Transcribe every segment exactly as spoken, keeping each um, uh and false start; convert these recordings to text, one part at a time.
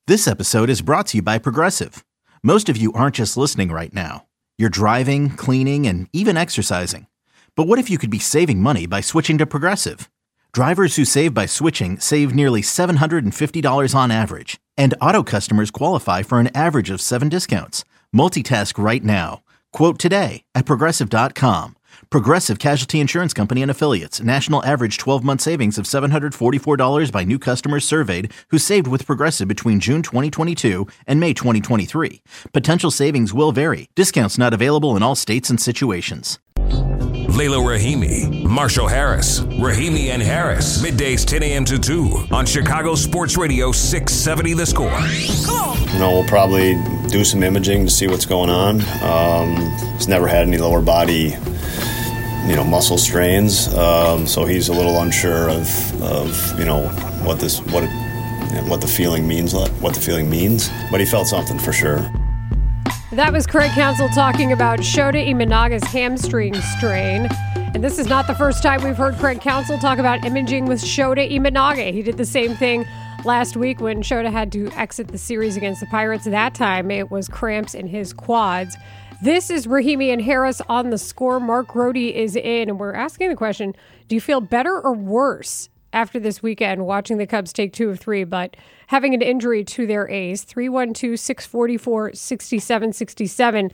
This episode is brought to you by Progressive. Most of you aren't just listening right now. You're driving, cleaning, and even exercising. But what if you could be saving money by switching to Progressive? Drivers who save by switching save nearly seven hundred fifty dollars on average. And auto customers qualify for an average of seven discounts. Multitask right now. Quote today at Progressive dot com. Progressive Casualty Insurance Company and Affiliates. National average twelve-month savings of seven hundred forty-four dollars by new customers surveyed who saved with Progressive between June twenty twenty-two and May twenty twenty-three. Potential savings will vary. Discounts not available in all states and situations. Layla Rahimi, Marshall Harris, Rahimi and Harris. Middays ten a.m. to two on Chicago Sports Radio six seventy The Score. You know, we'll probably do some imaging to see what's going on. Um, he's never had any lower body, you know, muscle strains, um, so he's a little unsure of, of you know, what this, what, it, what the feeling means, what the feeling means. But he felt something for sure. That was Craig Counsell talking about Shota Imanaga's hamstring strain. And this is not the first time we've heard Craig Counsell talk about imaging with Shota Imanaga. He did the same thing last week when Shota had to exit the series against the Pirates. That time it was cramps in his quads. This is Rahimi and Harris on The Score. Mark Grote is in, and we're asking the question, do you feel better or worse after this weekend watching the Cubs take two of three, but having an injury to their ace? three one two, six four four, six seven six seven.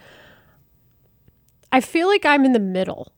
I feel like I'm in the middle.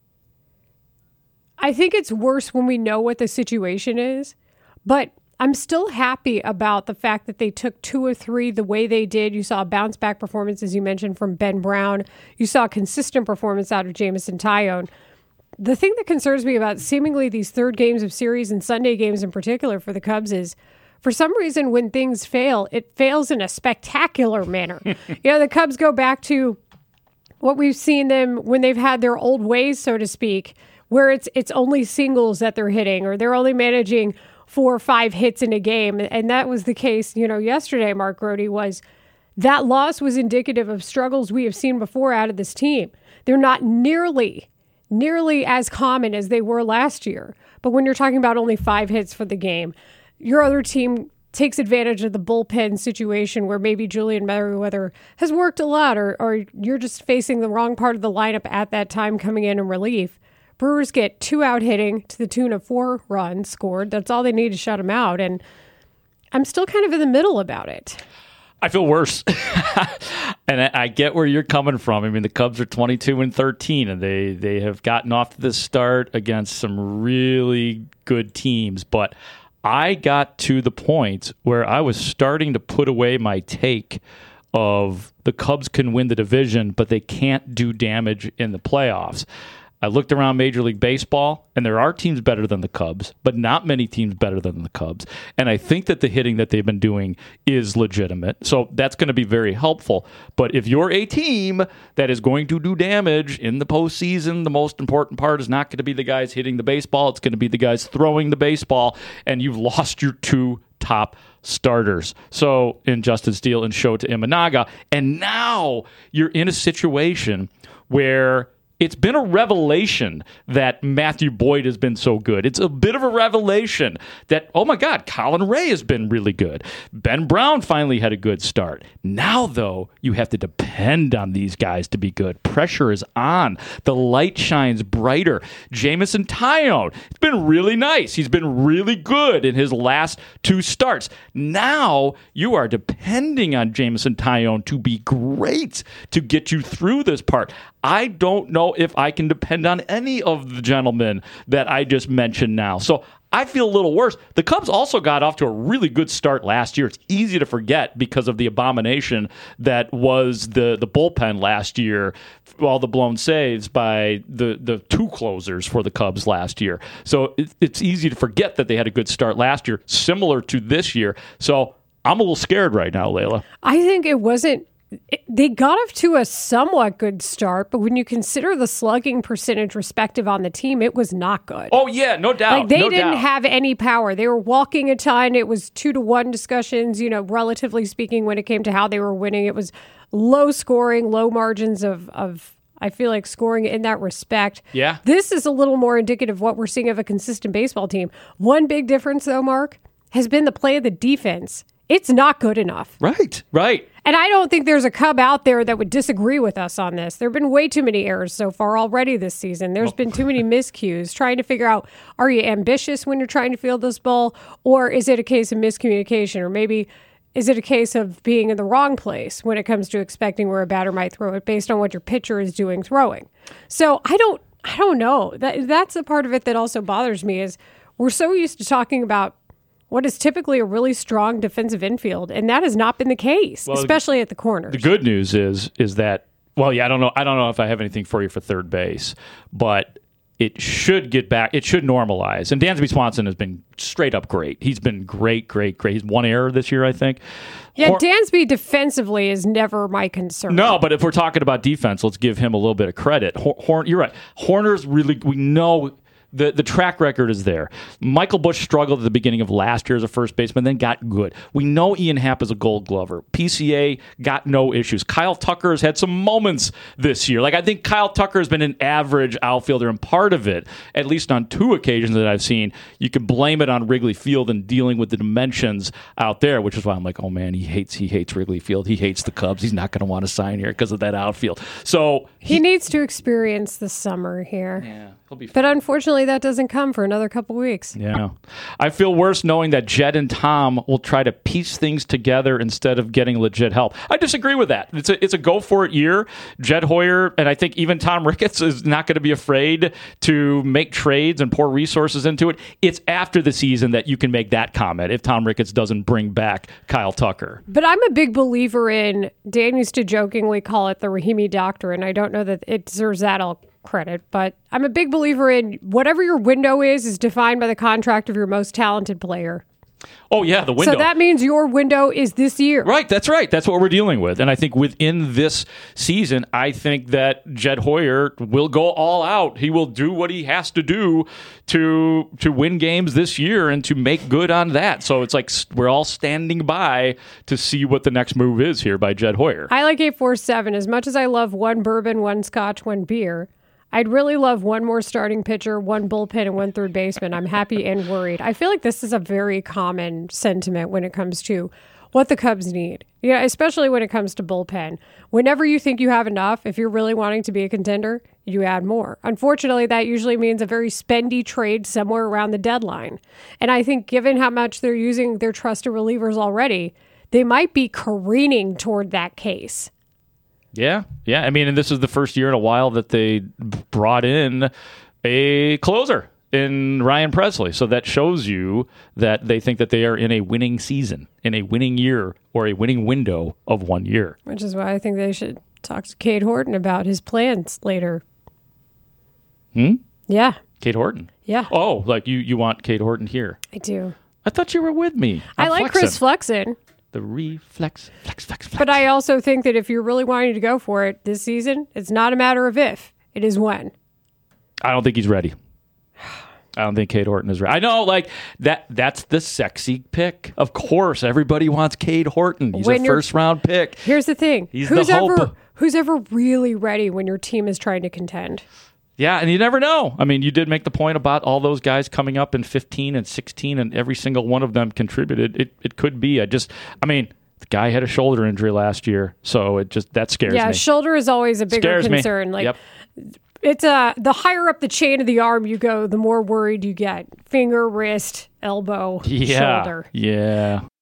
I think it's worse when we know what the situation is, but I'm still happy about the fact that they took two of three the way they did. You saw a bounce back performance, as you mentioned, from Ben Brown. You saw a consistent performance out of Jameson Taillon. The thing that concerns me about seemingly these third games of series and Sunday games in particular for the Cubs is, for some reason, when things fail, it fails in a spectacular manner. You know, the Cubs go back to what we've seen them when they've had their old ways, so to speak, where it's it's only singles that they're hitting, or they're only managing four or five hits in a game. And that was the case, you know, yesterday, Mark Grote, was that loss was indicative of struggles we have seen before out of this team. They're not nearly nearly as common as they were last year. But when you're talking about only five hits for the game, your other team takes advantage of the bullpen situation where maybe Julian Merriweather has worked a lot, or, or you're just facing the wrong part of the lineup at that time coming in in relief. Brewers get two out hitting to the tune of four runs scored. That's all they need to shut them out. And I'm still kind of in the middle about it. I feel worse. And I get where you're coming from. I mean, the Cubs are twenty-two and thirteen, and they, they have gotten off to this start against some really good teams. But I got to the point where I was starting to put away my take of the Cubs can win the division, but they can't do damage in the playoffs. I looked around Major League Baseball, and there are teams better than the Cubs, but not many teams better than the Cubs. And I think that the hitting that they've been doing is legitimate. So that's going to be very helpful. But if you're a team that is going to do damage in the postseason, the most important part is not going to be the guys hitting the baseball. It's going to be the guys throwing the baseball, and you've lost your two top starters. So in Justin Steele and Shota Imanaga. And now you're in a situation where it's been a revelation that Matthew Boyd has been so good. It's a bit of a revelation that, oh my God, Colin Ray has been really good. Ben Brown finally had a good start. Now, though, you have to depend on these guys to be good. Pressure is on. The light shines brighter. Jameson Taillon, it's been really nice. He's been really good in his last two starts. Now you are depending on Jameson Taillon to be great to get you through this part. I don't know if I can depend on any of the gentlemen that I just mentioned now. So I feel a little worse. The Cubs also got off to a really good start last year. It's easy to forget because of the abomination that was the, the bullpen last year, all the blown saves by the, the two closers for the Cubs last year. So it, it's easy to forget that they had a good start last year, similar to this year. So I'm a little scared right now, Layla. I think it wasn't It, they got off to a somewhat good start, but when you consider the slugging percentage respective on the team, it was not good. Oh, yeah, no doubt. Like, they no didn't doubt. have any power. They were walking a ton. It was two to one discussions, you know, relatively speaking, when it came to how they were winning. It was low scoring, low margins of, of I feel like, scoring in that respect. Yeah. This is a little more indicative of what we're seeing of a consistent baseball team. One big difference, though, Mark, has been the play of the defense it's not good enough. Right, right. And I don't think there's a Cub out there that would disagree with us on this. There have been way too many errors so far already this season. There's been too many miscues. Trying to figure out, are you ambitious when you're trying to field this ball? Or is it a case of miscommunication? Or maybe is it a case of being in the wrong place when it comes to expecting where a batter might throw it based on what your pitcher is doing throwing? So I don't I don't know. That That's the part of it that also bothers me is we're so used to talking about what is typically a really strong defensive infield, and that has not been the case, well, especially at the corners. The good news is is that, well, yeah, I don't know. I don't know if I have anything for you for third base, but it should get back. It should normalize. And Dansby Swanson has been straight up great. He's been great, great, great. He's one error this year, I think. Yeah, Hor- Dansby defensively is never my concern. No, but if we're talking about defense, let's give him a little bit of credit. Hor- Horn, you're right. Horner's really, we know the, the track record is there. Michael Busch struggled at the beginning of last year as a first baseman, then got good. We know Ian Happ is a gold glover. P C A got no issues. Kyle Tucker has had some moments this year. Like, I think Kyle Tucker has been an average outfielder, and part of it, at least on two occasions that I've seen, you can blame it on Wrigley Field and dealing with the dimensions out there, which is why I'm like, oh man, he hates he hates Wrigley Field. He hates the Cubs. He's not going to want to sign here because of that outfield. So he, he needs to experience the summer here. Yeah, he'll be fine. But unfortunately, that doesn't come for another couple weeks. Yeah. I feel worse knowing that Jed and Tom will try to piece things together instead of getting legit help. I disagree with that. It's a, it's a go-for-it year. Jed Hoyer, and I think even Tom Ricketts is not going to be afraid to make trades and pour resources into it. It's after the season that you can make that comment if Tom Ricketts doesn't bring back Kyle Tucker. But I'm a big believer in, Dan used to jokingly call it the Rahimi Doctrine. I don't know that it deserves that all credit, but I'm a big believer in whatever your window is, is defined by the contract of your most talented player. Oh, yeah, the window. So that means your window is this year. Right, that's right. That's what we're dealing with. And I think within this season, I think that Jed Hoyer will go all out. He will do what he has to do to to win games this year and to make good on that. So it's like we're all standing by to see what the next move is here by Jed Hoyer. I like eight four seven. As much as I love one bourbon, one scotch, one beer, I'd really love one more starting pitcher, one bullpen, and one third baseman. I'm happy and worried. I feel like this is a very common sentiment when it comes to what the Cubs need. Yeah, especially when it comes to bullpen. Whenever you think you have enough, if you're really wanting to be a contender, you add more. Unfortunately, that usually means a very spendy trade somewhere around the deadline. And I think given how much they're using their trusted relievers already, they might be careening toward that case. Yeah, yeah. I mean, and this is the first year in a while that they brought in a closer in Ryan Presley. So that shows you that they think that they are in a winning season, in a winning year, or a winning window of one year. Which is why I think they should talk to Cade Horton about his plans later. Hmm? Yeah. Cade Horton? Yeah. Oh, like you, you want Cade Horton here? I do. I thought you were with me. I'm I like flexing. Chris Flexen. The reflex, flex, flex, flex. But I also think that if you're really wanting to go for it this season, it's not a matter of if, it is when. I don't think he's ready. I don't think Cade Horton is ready. I know, like, that. that's the sexy pick. Of course, everybody wants Cade Horton. He's when a first-round pick. Here's the thing. He's who's the hope. Ever, who's ever really ready when your team is trying to contend? Yeah, and you never know. I mean, you did make the point about all those guys coming up in fifteen and sixteen, and every single one of them contributed. It it could be. I just, I mean, the guy had a shoulder injury last year, so it just, that scares yeah, me. Yeah, shoulder is always a bigger scares concern. Me. Like, yep. It's uh, the higher up the chain of the arm you go, the more worried you get. Finger, wrist, elbow, yeah, shoulder. Yeah.